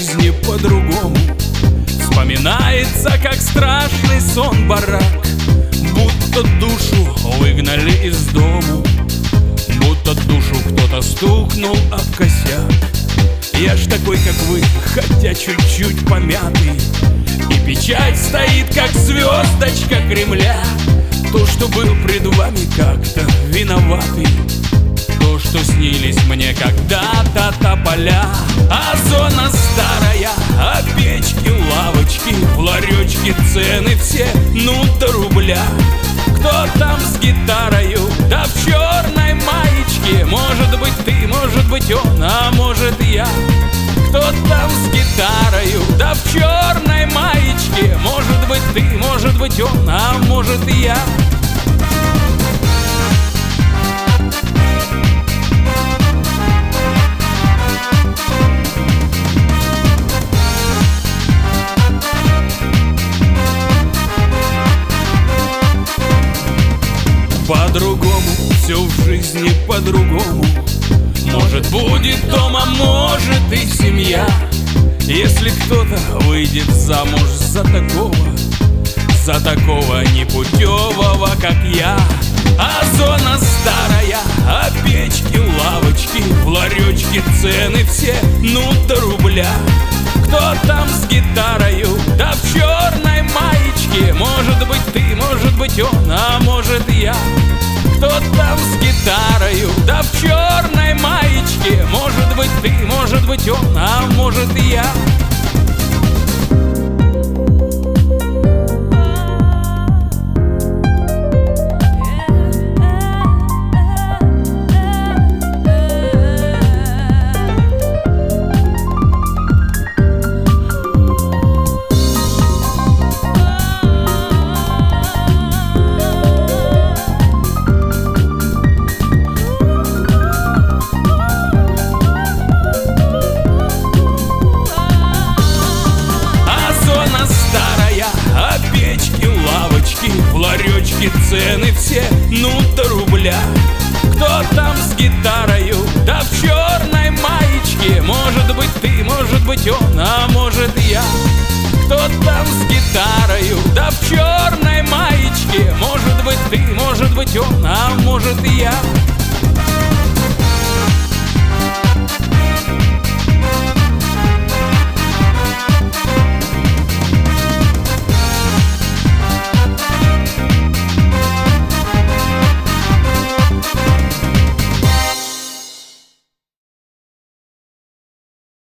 жизни по-другому. Вспоминается, как страшный сон барак, будто душу выгнали из дому, будто душу кто-то стукнул об косяк. Я ж такой, как вы, хотя чуть-чуть помятый, и печать стоит, как звездочка Кремля. То, что был пред вами как-то виноватый, то, что снились мне когда-то тополя. А зона старая, а печки, лавочки, в ларечке цены все, ну до рубля. Кто там с гитарою, да в черной маечке? Может быть ты, может быть он, а может я. Кто там с гитарою, да в черной маечке? Может быть ты, может быть он, а может я. По-другому, все в жизни по-другому. Может будет дом, а может и семья. Если кто-то выйдет замуж за такого непутевого, как я. А зона старая, а печки, лавочки, в ларечке цены все, ну до рубля. Кто там с гитарою, да в черной маечке? Может быть ты, может быть он, а может я. Кто там с гитарою, да в черной маечке? Может быть ты, может быть он, а может и я. В ларечке цены все, ну до рубля. Кто там с гитарою, да в черной маечке? Может быть ты, может быть он, а может я. Кто там с гитарою, да в черной маечке? Может быть ты, может быть он, а может и я.